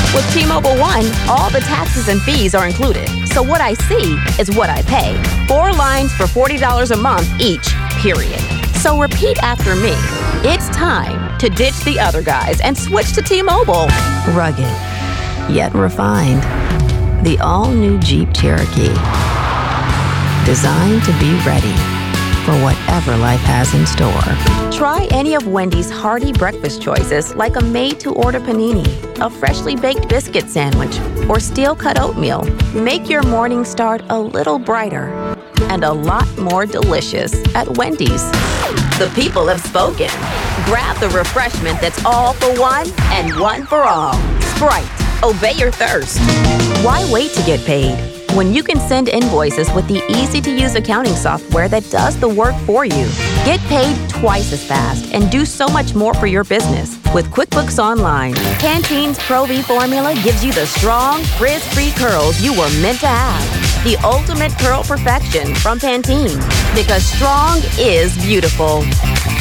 With T-Mobile One, all the taxes and fees are included. So what I see is what I pay. 4 lines for $40 a month each, period. So repeat after me. It's time to ditch the other guys and switch to T-Mobile. Rugged, yet refined. The all-new Jeep Cherokee. Designed to be ready for whatever life has in store. Try any of Wendy's hearty breakfast choices like a made-to-order panini, a freshly baked biscuit sandwich, or steel-cut oatmeal. Make your morning start a little brighter and a lot more delicious at Wendy's. The people have spoken. Grab the refreshment that's all for one and one for all. Sprite. Obey your thirst. Why wait to get paid when you can send invoices with the easy-to-use accounting software that does the work for you? Get paid twice as fast and do so much more for your business with QuickBooks Online. Pantene's Pro V formula gives you the strong, frizz-free curls you were meant to have. The ultimate curl perfection from Pantene. Because strong is beautiful.